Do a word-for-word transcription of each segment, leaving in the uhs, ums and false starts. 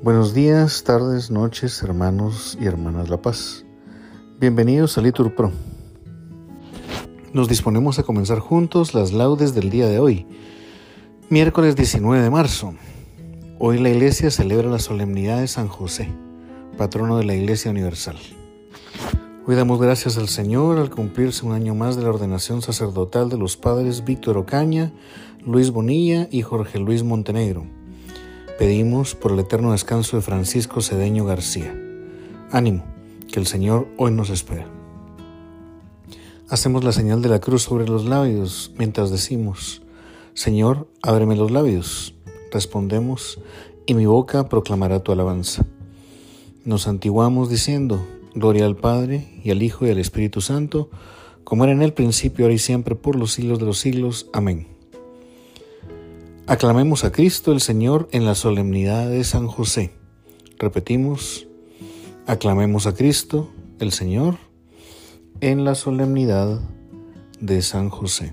Buenos días, tardes, noches, hermanos y hermanas La Paz. Bienvenidos a Litur Pro. Nos disponemos a comenzar juntos las laudes del día de hoy, miércoles diecinueve de marzo. Hoy la Iglesia celebra la solemnidad de San José, patrono de la Iglesia Universal. Hoy damos gracias al Señor al cumplirse un año más de la ordenación sacerdotal de los padres Víctor Ocaña, Luis Bonilla y Jorge Luis Montenegro. Pedimos por el eterno descanso de Francisco Cedeño García. Ánimo, que el Señor hoy nos espera. Hacemos la señal de la cruz sobre los labios mientras decimos: Señor, ábreme los labios. Respondemos: y mi boca proclamará tu alabanza. Nos santiguamos diciendo: Gloria al Padre, y al Hijo, y al Espíritu Santo, como era en el principio, ahora y siempre, por los siglos de los siglos. Amén. Aclamemos a Cristo el Señor en la solemnidad de San José. Repetimos: aclamemos a Cristo el Señor en la solemnidad de San José.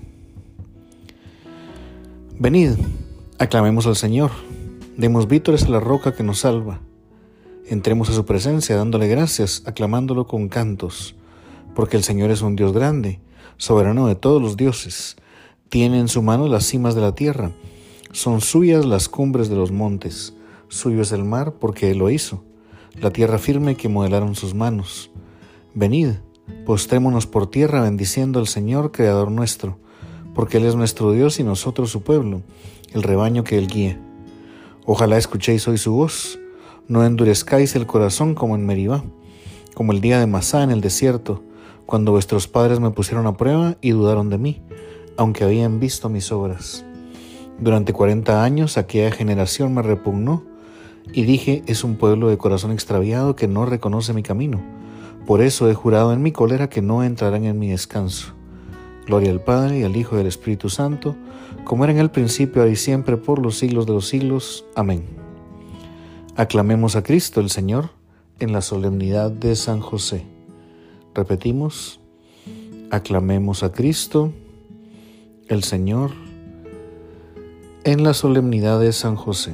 Venid, aclamemos al Señor, demos vítores a la roca que nos salva. Entremos a su presencia dándole gracias, aclamándolo con cantos, porque el Señor es un Dios grande, soberano de todos los dioses. Tiene en su mano las cimas de la tierra, son suyas las cumbres de los montes, suyo es el mar porque Él lo hizo, la tierra firme que modelaron sus manos. Venid, postrémonos por tierra bendiciendo al Señor, Creador nuestro, porque Él es nuestro Dios y nosotros su pueblo, el rebaño que Él guía. Ojalá escuchéis hoy su voz, no endurezcáis el corazón como en Meribá, como el día de Masá en el desierto, cuando vuestros padres me pusieron a prueba y dudaron de mí, aunque habían visto mis obras. Durante cuarenta años aquella generación me repugnó, y dije: es un pueblo de corazón extraviado que no reconoce mi camino. Por eso he jurado en mi cólera que no entrarán en mi descanso. Gloria al Padre, y al Hijo, y al Espíritu Santo, como era en el principio, ahora y siempre, por los siglos de los siglos. Amén. Aclamemos a Cristo el Señor en la solemnidad de San José. Repetimos: aclamemos a Cristo el Señor en la solemnidad de San José.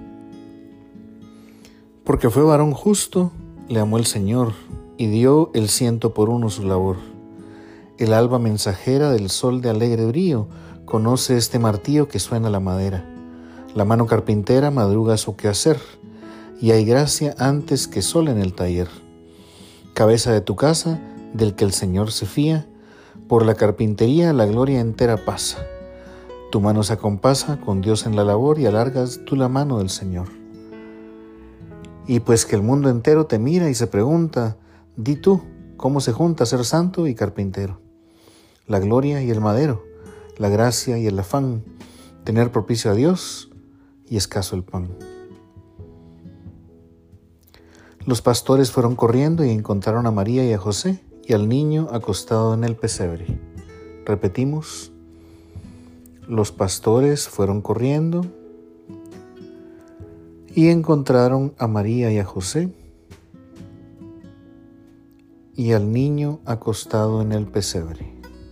Porque fue varón justo, le amó el Señor, y dio el ciento por uno su labor. El alba mensajera del sol de alegre brío conoce este martillo que suena la madera. La mano carpintera madruga su quehacer, y hay gracia antes que sol en el taller. Cabeza de tu casa, del que el Señor se fía, por la carpintería la gloria entera pasa. Tu mano se acompasa con Dios en la labor, y alargas tú la mano del Señor. Y pues que el mundo entero te mira y se pregunta, di tú, ¿cómo se junta ser santo y carpintero? La gloria y el madero, la gracia y el afán, tener propicio a Dios y escaso el pan. Los pastores fueron corriendo y encontraron a María y a José y al niño acostado en el pesebre. Repetimos: los pastores fueron corriendo y encontraron a María y a José y al niño acostado en el pesebre.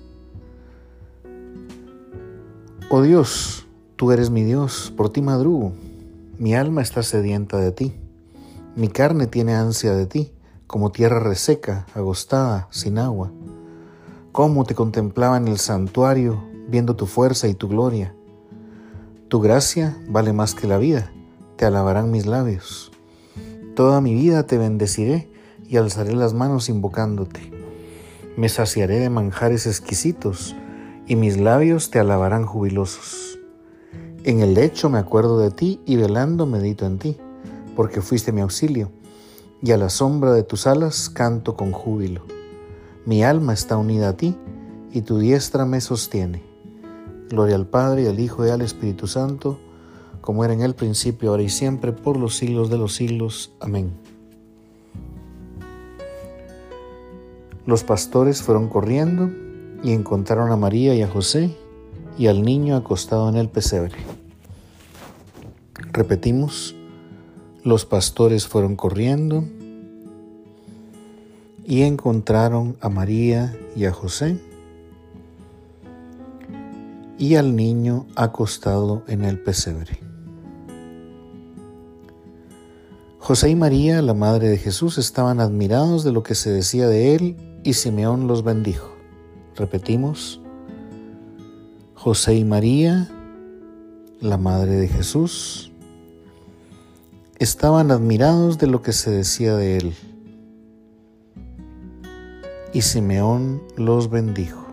Oh Dios, tú eres mi Dios, por ti madrugo, mi alma está sedienta de ti, mi carne tiene ansia de ti, como tierra reseca, agostada, sin agua. Cómo te contemplaba en el santuario, viendo tu fuerza y tu gloria. Tu gracia vale más que la vida, te alabarán mis labios. Toda mi vida te bendeciré y alzaré las manos invocándote. Me saciaré de manjares exquisitos y mis labios te alabarán jubilosos. En el lecho me acuerdo de ti y velando medito en ti, porque fuiste mi auxilio, y a la sombra de tus alas canto con júbilo. Mi alma está unida a ti y tu diestra me sostiene. Gloria al Padre, y al Hijo, y al Espíritu Santo, como era en el principio, ahora y siempre, por los siglos de los siglos. Amén. Los pastores fueron corriendo y encontraron a María y a José y al niño acostado en el pesebre. Repetimos: los pastores fueron corriendo y encontraron a María y a José y al niño acostado en el pesebre. José y María, la madre de Jesús, estaban admirados de lo que se decía de él, y Simeón los bendijo. Repetimos: José y María, la madre de Jesús, estaban admirados de lo que se decía de él, y Simeón los bendijo.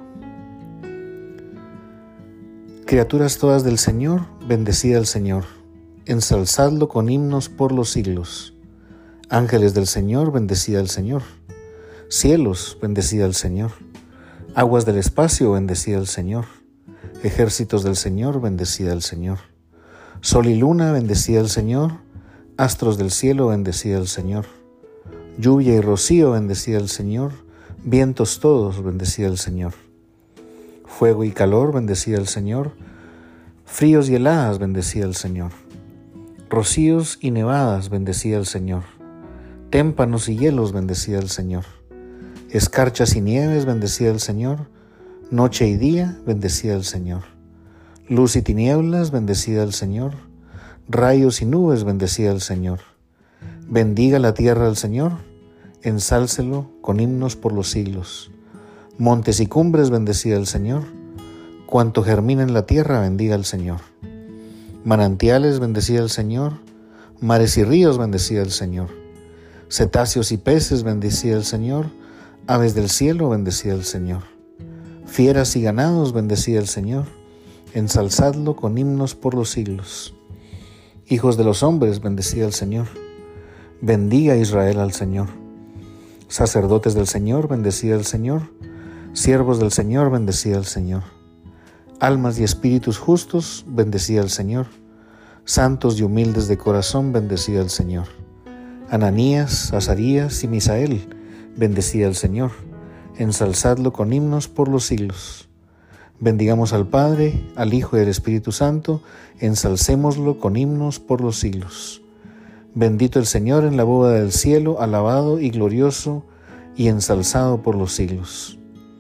Criaturas todas del Señor, bendecid al Señor, ensalzadlo con himnos por los siglos. Ángeles del Señor, bendecid al Señor. Cielos, bendecid al Señor. Aguas del espacio, bendecid al Señor. Ejércitos del Señor, bendecid al Señor. Sol y luna, bendecid al Señor. Astros del cielo, bendecid al Señor. Lluvia y rocío, bendecid al Señor. Vientos todos, bendecid al Señor. Fuego y calor, bendecid al Señor. Fríos y heladas, bendecid al Señor. Rocíos y nevadas, bendecid al Señor. Témpanos y hielos, bendecid al Señor. Escarchas y nieves, bendecid al Señor. Noche y día, bendecid al Señor. Luz y tinieblas, bendecid al Señor. Rayos y nubes, bendecid al Señor. Bendiga la tierra al Señor, ensálcelo con himnos por los siglos. Montes y cumbres, bendecid al Señor. Cuanto germina en la tierra, bendiga al Señor. Manantiales, bendecid al Señor. Mares y ríos, bendecid al Señor. Cetáceos y peces, bendecid al Señor. Aves del cielo, bendecid al Señor. Fieras y ganados, bendecid al Señor. Ensalzadlo con himnos por los siglos. Hijos de los hombres, bendecid al Señor. Bendiga Israel al Señor. Sacerdotes del Señor, bendecid al Señor. Siervos del Señor, bendecid al Señor. Almas y espíritus justos, bendecid al Señor. Santos y humildes de corazón, bendecid al Señor. Ananías, Azarías y Misael, bendecid al Señor. Ensalzadlo con himnos por los siglos. Bendigamos al Padre, al Hijo y al Espíritu Santo, ensalcémoslo con himnos por los siglos. Bendito el Señor en la bóveda del cielo, alabado y glorioso y ensalzado por los siglos.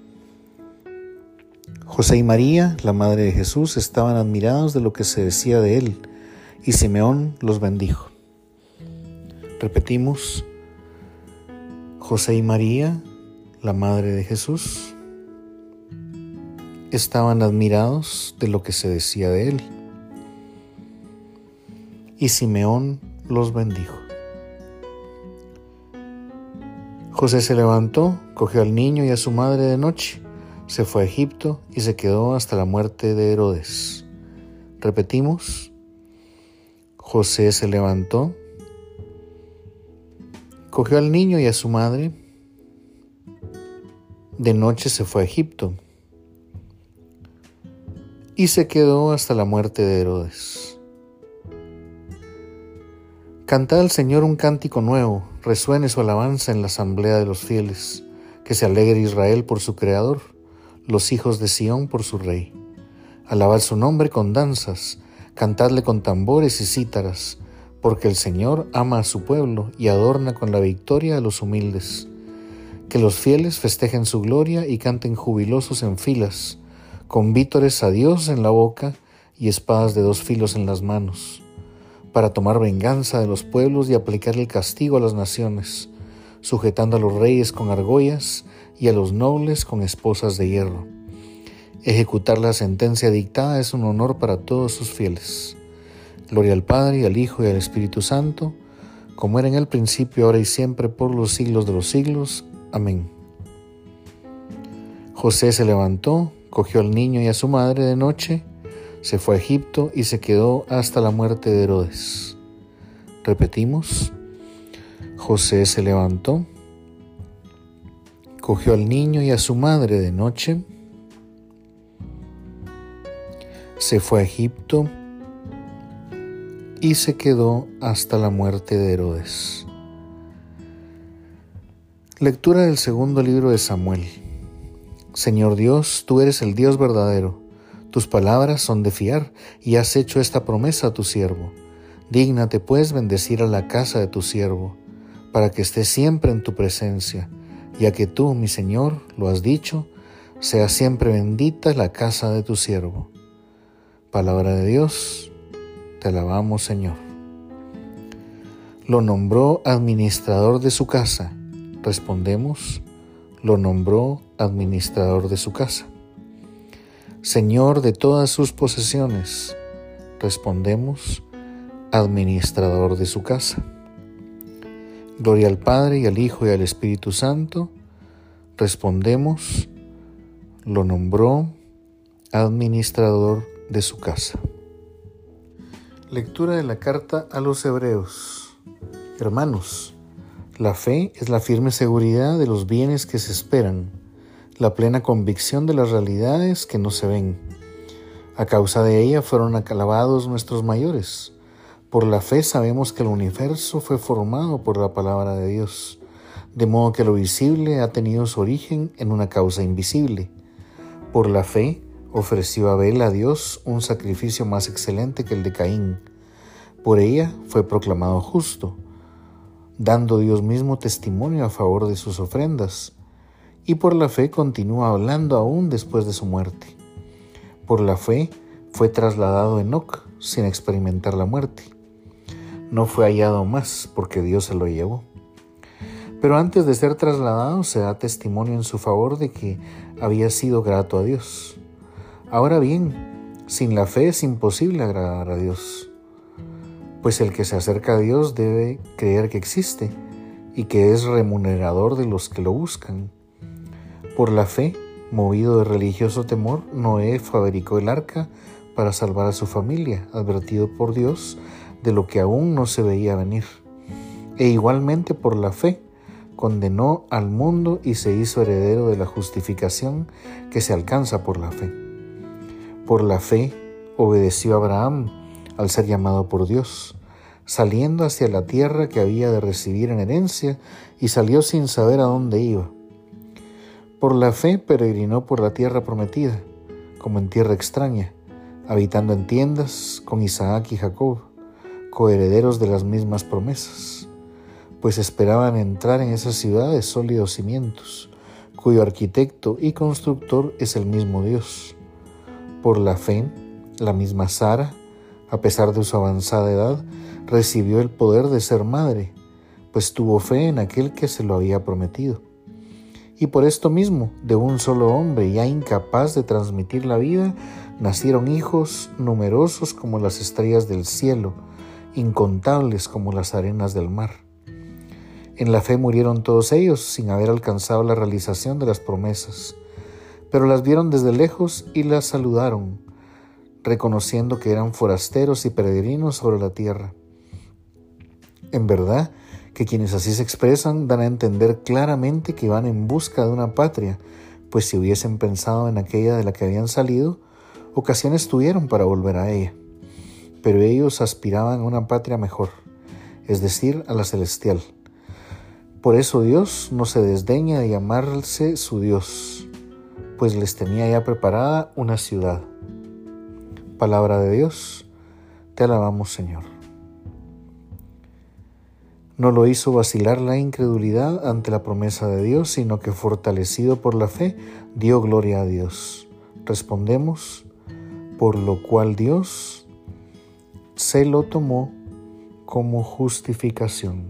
José y María, la madre de Jesús, estaban admirados de lo que se decía de él, y Simeón los bendijo. Repetimos: José y María, la madre de Jesús, estaban admirados de lo que se decía de él, y Simeón los bendijo. José se levantó, cogió al niño y a su madre de noche, se fue a Egipto y se quedó hasta la muerte de Herodes. Repetimos: José se levantó, cogió al niño y a su madre, de noche se fue a Egipto y se quedó hasta la muerte de Herodes. Cantad al Señor un cántico nuevo, resuene su alabanza en la asamblea de los fieles, que se alegre Israel por su Creador, los hijos de Sión por su Rey. Alabad su nombre con danzas, cantadle con tambores y cítaras, porque el Señor ama a su pueblo y adorna con la victoria a los humildes. Que los fieles festejen su gloria y canten jubilosos en filas, con vítores a Dios en la boca y espadas de dos filos en las manos, para tomar venganza de los pueblos y aplicar el castigo a las naciones, sujetando a los reyes con argollas y a los nobles con esposas de hierro. Ejecutar la sentencia dictada es un honor para todos sus fieles. Gloria al Padre, y al Hijo, y al Espíritu Santo, como era en el principio, ahora y siempre, por los siglos de los siglos. Amén. José se levantó, cogió al niño y a su madre de noche, se fue a Egipto y se quedó hasta la muerte de Herodes. Repetimos: José se levantó, cogió al niño y a su madre de noche, se fue a Egipto y se quedó hasta la muerte de Herodes. Lectura del segundo libro de Samuel. Señor Dios, tú eres el Dios verdadero. Tus palabras son de fiar y has hecho esta promesa a tu siervo. Dígnate, pues, bendecir a la casa de tu siervo, para que esté siempre en tu presencia, ya que tú, mi Señor, lo has dicho, sea siempre bendita la casa de tu siervo. Palabra de Dios, te alabamos, Señor. Lo nombró administrador de su casa. Respondemos, lo nombró administrador de su casa. Señor de todas sus posesiones. Respondemos, administrador de su casa. Gloria al Padre, y al Hijo, y al Espíritu Santo. Respondemos, lo nombró administrador de su casa. Lectura de la carta a los Hebreos. Hermanos, la fe es la firme seguridad de los bienes que se esperan, la plena convicción de las realidades que no se ven. A causa de ella fueron alabados nuestros mayores. Por la fe sabemos que el universo fue formado por la palabra de Dios, de modo que lo visible ha tenido su origen en una causa invisible. Por la fe ofreció Abel a Dios un sacrificio más excelente que el de Caín. Por ella fue proclamado justo, dando Dios mismo testimonio a favor de sus ofrendas, y por la fe continúa hablando aún después de su muerte. Por la fe fue trasladado Enoc sin experimentar la muerte. No fue hallado más porque Dios se lo llevó. Pero antes de ser trasladado se da testimonio en su favor de que había sido grato a Dios. Ahora bien, sin la fe es imposible agradar a Dios, pues el que se acerca a Dios debe creer que existe y que es remunerador de los que lo buscan. Por la fe, movido de religioso temor, Noé fabricó el arca para salvar a su familia, advertido por Dios de lo que aún no se veía venir. E igualmente por la fe, condenó al mundo y se hizo heredero de la justificación que se alcanza por la fe. Por la fe, obedeció a Abraham al ser llamado por Dios, saliendo hacia la tierra que había de recibir en herencia, y salió sin saber a dónde iba. Por la fe peregrinó por la tierra prometida, como en tierra extraña, habitando en tiendas con Isaac y Jacob, coherederos de las mismas promesas, pues esperaban entrar en esas ciudades sólidos cimientos, cuyo arquitecto y constructor es el mismo Dios. Por la fe, la misma Sara, a pesar de su avanzada edad, recibió el poder de ser madre, pues tuvo fe en aquel que se lo había prometido. Y por esto mismo, de un solo hombre, ya incapaz de transmitir la vida, nacieron hijos numerosos como las estrellas del cielo, incontables como las arenas del mar. En la fe murieron todos ellos sin haber alcanzado la realización de las promesas, pero las vieron desde lejos y las saludaron, reconociendo que eran forasteros y peregrinos sobre la tierra. En verdad, que quienes así se expresan dan a entender claramente que van en busca de una patria, pues si hubiesen pensado en aquella de la que habían salido, ocasiones tuvieron para volver a ella. Pero ellos aspiraban a una patria mejor, es decir, a la celestial. Por eso Dios no se desdeña de llamarse su Dios, pues les tenía ya preparada una ciudad. Palabra de Dios, te alabamos, Señor. No lo hizo vacilar la incredulidad ante la promesa de Dios, sino que fortalecido por la fe, dio gloria a Dios. Respondemos, por lo cual Dios se lo tomó como justificación.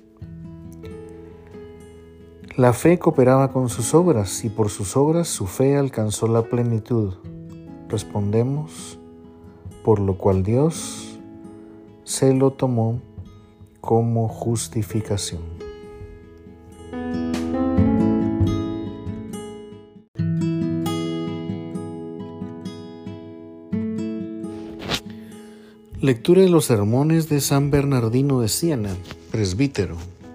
La fe cooperaba con sus obras, y por sus obras su fe alcanzó la plenitud. Respondemos, por lo cual Dios se lo tomó como justificación. Lectura de los sermones de San Bernardino de Siena, presbítero.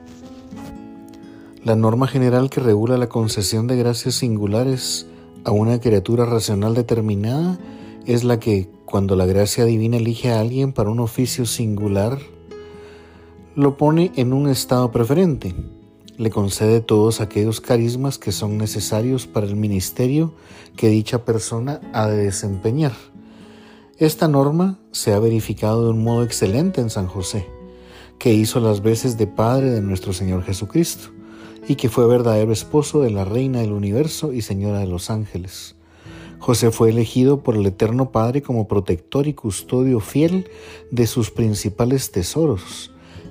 La norma general que regula la concesión de gracias singulares a una criatura racional determinada es la que, cuando la gracia divina elige a alguien para un oficio singular, lo pone en un estado preferente, le concede todos aquellos carismas que son necesarios para el ministerio que dicha persona ha de desempeñar. Esta norma se ha verificado de un modo excelente en San José, que hizo las veces de padre de nuestro Señor Jesucristo, y que fue verdadero esposo de la Reina del Universo y Señora de los Ángeles. José fue elegido por el Eterno Padre como protector y custodio fiel de sus principales tesoros,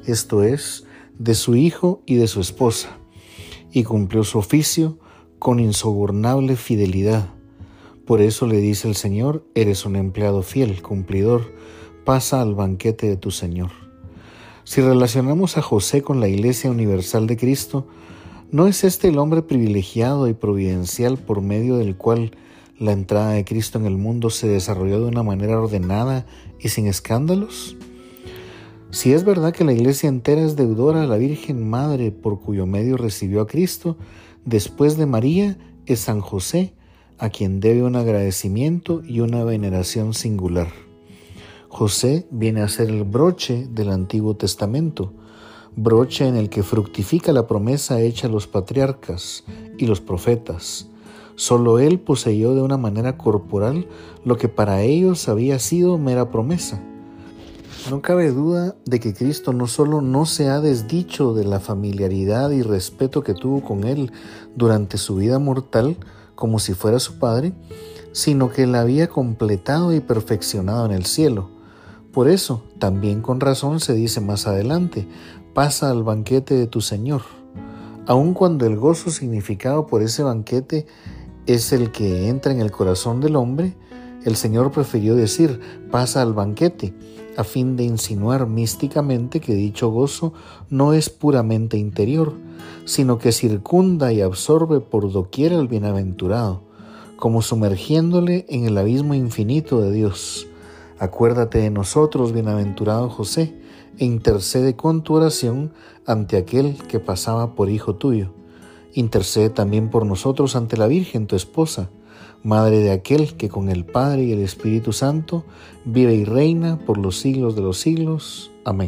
esto es, de su hijo y de su esposa, y cumplió su oficio con insobornable fidelidad. Por eso le dice el Señor: eres un empleado fiel, cumplidor, pasa al banquete de tu Señor. Si relacionamos a José con la Iglesia Universal de Cristo, ¿no es este el hombre privilegiado y providencial por medio del cual la entrada de Cristo en el mundo se desarrolló de una manera ordenada y sin escándalos? Si es verdad que la Iglesia entera es deudora a la Virgen Madre por cuyo medio recibió a Cristo, después de María es San José, a quien debe un agradecimiento y una veneración singular. José viene a ser el broche del Antiguo Testamento, broche en el que fructifica la promesa hecha a los patriarcas y los profetas. Solo él poseyó de una manera corporal lo que para ellos había sido mera promesa. No cabe duda de que Cristo no solo no se ha desdicho de la familiaridad y respeto que tuvo con él durante su vida mortal, como si fuera su Padre, sino que la había completado y perfeccionado en el cielo. Por eso, también con razón se dice más adelante: pasa al banquete de tu Señor. Aun cuando el gozo significado por ese banquete es el que entra en el corazón del hombre, el Señor prefirió decir: pasa al banquete, a fin de insinuar místicamente que dicho gozo no es puramente interior, sino que circunda y absorbe por doquier al bienaventurado, como sumergiéndole en el abismo infinito de Dios. Acuérdate de nosotros, bienaventurado José, e intercede con tu oración ante aquel que pasaba por hijo tuyo. Intercede también por nosotros ante la Virgen, tu esposa, Madre de aquel que con el Padre y el Espíritu Santo vive y reina por los siglos de los siglos. Amén.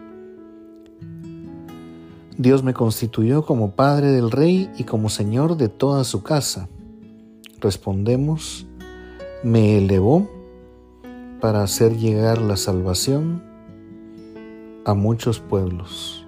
Dios me constituyó como Padre del Rey y como Señor de toda su casa. Respondemos: me elevó para hacer llegar la salvación a muchos pueblos.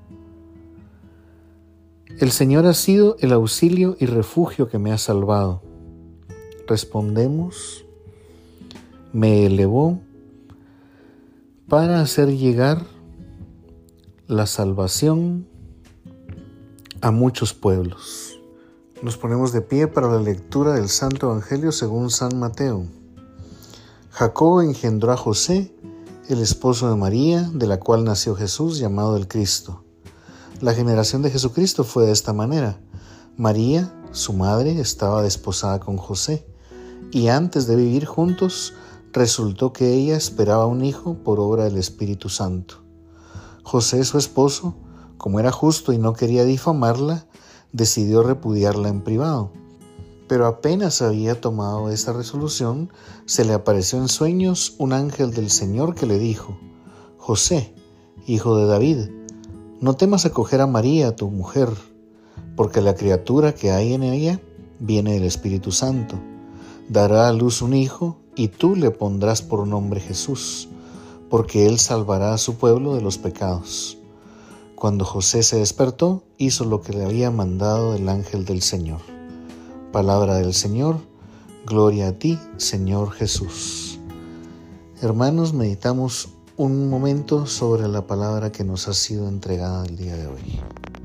El Señor ha sido el auxilio y refugio que me ha salvado. Respondemos: me elevó para hacer llegar la salvación a muchos pueblos. Nos ponemos de pie para la lectura del Santo Evangelio según San Mateo. Jacob engendró a José, el esposo de María, de la cual nació Jesús, llamado el Cristo. La generación de Jesucristo fue de esta manera: María, su madre, estaba desposada con José, y antes de vivir juntos, resultó que ella esperaba un hijo por obra del Espíritu Santo. José, su esposo, como era justo y no quería difamarla, decidió repudiarla en privado. Pero apenas había tomado esa resolución, se le apareció en sueños un ángel del Señor que le dijo: José, hijo de David, no temas acoger a María, tu mujer, porque la criatura que hay en ella viene del Espíritu Santo. Dará a luz un hijo, y tú le pondrás por nombre Jesús, porque él salvará a su pueblo de los pecados. Cuando José se despertó, hizo lo que le había mandado el ángel del Señor. Palabra del Señor, gloria a ti, Señor Jesús. Hermanos, meditamos un momento sobre la palabra que nos ha sido entregada el día de hoy.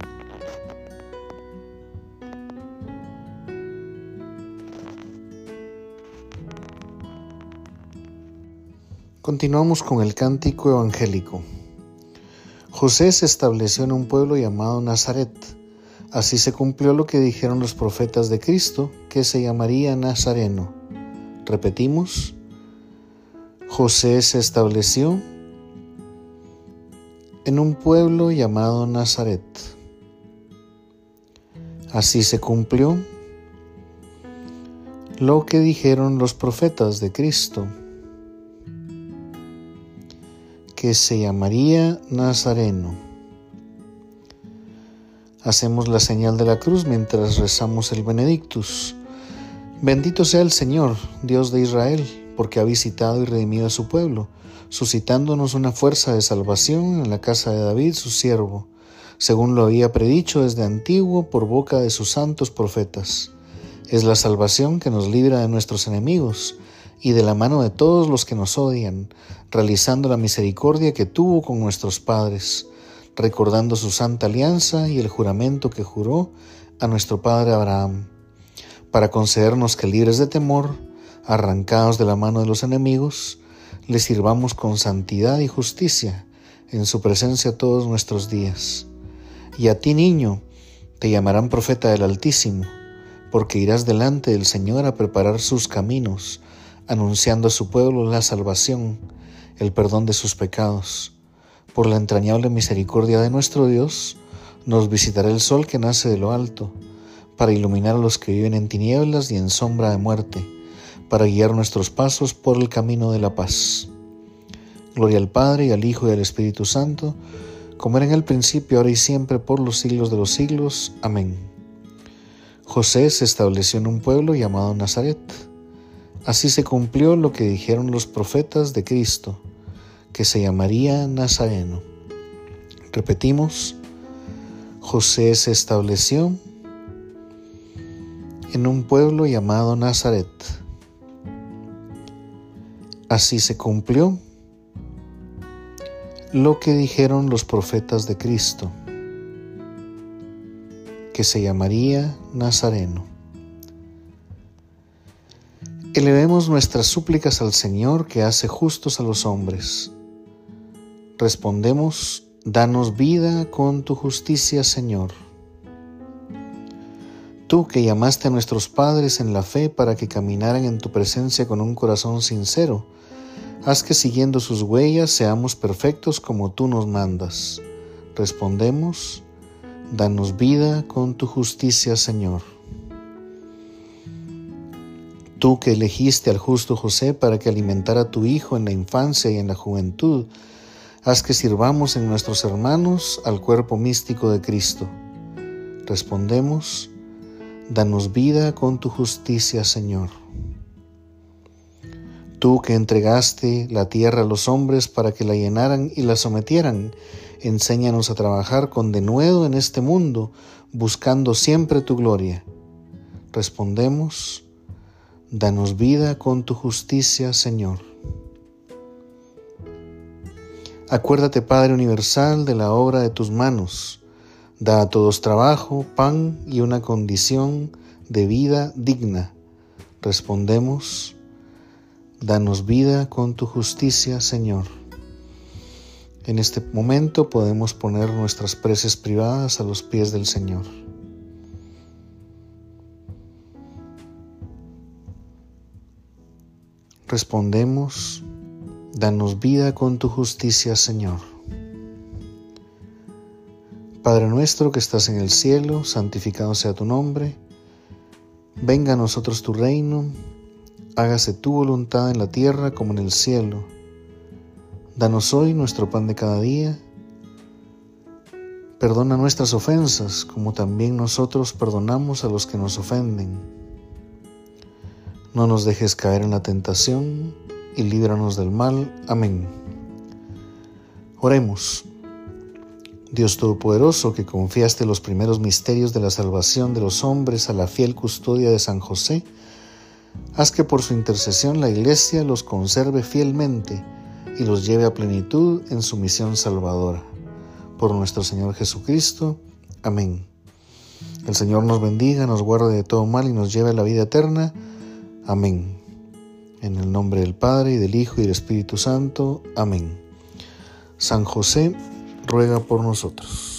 Continuamos con el cántico evangélico. José se estableció en un pueblo llamado Nazaret. Así se cumplió lo que dijeron los profetas de Cristo, que se llamaría Nazareno. Repetimos: José se estableció en un pueblo llamado Nazaret. Así se cumplió lo que dijeron los profetas de Cristo, que se llamaría Nazareno. Hacemos la señal de la cruz mientras rezamos el Benedictus. Bendito sea el Señor, Dios de Israel, porque ha visitado y redimido a su pueblo, suscitándonos una fuerza de salvación en la casa de David, su siervo, según lo había predicho desde antiguo por boca de sus santos profetas. Es la salvación que nos libra de nuestros enemigos y de la mano de todos los que nos odian, realizando la misericordia que tuvo con nuestros padres, recordando su santa alianza y el juramento que juró a nuestro padre Abraham, para concedernos que, libres de temor, arrancados de la mano de los enemigos, le sirvamos con santidad y justicia en su presencia todos nuestros días. Y a ti, niño, te llamarán profeta del Altísimo, porque irás delante del Señor a preparar sus caminos, anunciando a su pueblo la salvación, el perdón de sus pecados. Por la entrañable misericordia de nuestro Dios, nos visitará el sol que nace de lo alto, para iluminar a los que viven en tinieblas y en sombra de muerte, para guiar nuestros pasos por el camino de la paz. Gloria al Padre, y al Hijo, y al Espíritu Santo, como era en el principio, ahora y siempre, por los siglos de los siglos. Amén. José se estableció en un pueblo llamado Nazaret. Así se cumplió lo que dijeron los profetas de Cristo, que se llamaría Nazareno. Repetimos: José se estableció en un pueblo llamado Nazaret. Así se cumplió lo que dijeron los profetas de Cristo, que se llamaría Nazareno. Elevemos nuestras súplicas al Señor, que hace justos a los hombres. Respondemos: danos vida con tu justicia, Señor. Tú que llamaste a nuestros padres en la fe para que caminaran en tu presencia con un corazón sincero, haz que siguiendo sus huellas seamos perfectos como tú nos mandas. Respondemos: danos vida con tu justicia, Señor. Tú que elegiste al justo José para que alimentara a tu Hijo en la infancia y en la juventud, haz que sirvamos en nuestros hermanos al cuerpo místico de Cristo. Respondemos: danos vida con tu justicia, Señor. Tú que entregaste la tierra a los hombres para que la llenaran y la sometieran, enséñanos a trabajar con denuedo en este mundo, buscando siempre tu gloria. Respondemos: danos vida con tu justicia, Señor. Acuérdate, Padre universal, de la obra de tus manos. Da a todos trabajo, pan y una condición de vida digna. Respondemos: danos vida con tu justicia, Señor. En este momento podemos poner nuestras preces privadas a los pies del Señor. Respondemos: danos vida con tu justicia, Señor. Padre nuestro que estás en el cielo, santificado sea tu nombre. Venga a nosotros tu reino. Hágase tu voluntad en la tierra como en el cielo. Danos hoy nuestro pan de cada día. Perdona nuestras ofensas, como también nosotros perdonamos a los que nos ofenden. No nos dejes caer en la tentación, y líbranos del mal. Amén. Oremos. Dios Todopoderoso, que confiaste los primeros misterios de la salvación de los hombres a la fiel custodia de San José, haz que por su intercesión la Iglesia los conserve fielmente y los lleve a plenitud en su misión salvadora. Por nuestro Señor Jesucristo. Amén. El Señor nos bendiga, nos guarde de todo mal y nos lleve a la vida eterna. Amén. En el nombre del Padre, y del Hijo, y del Espíritu Santo. Amén. San José, ruega por nosotros.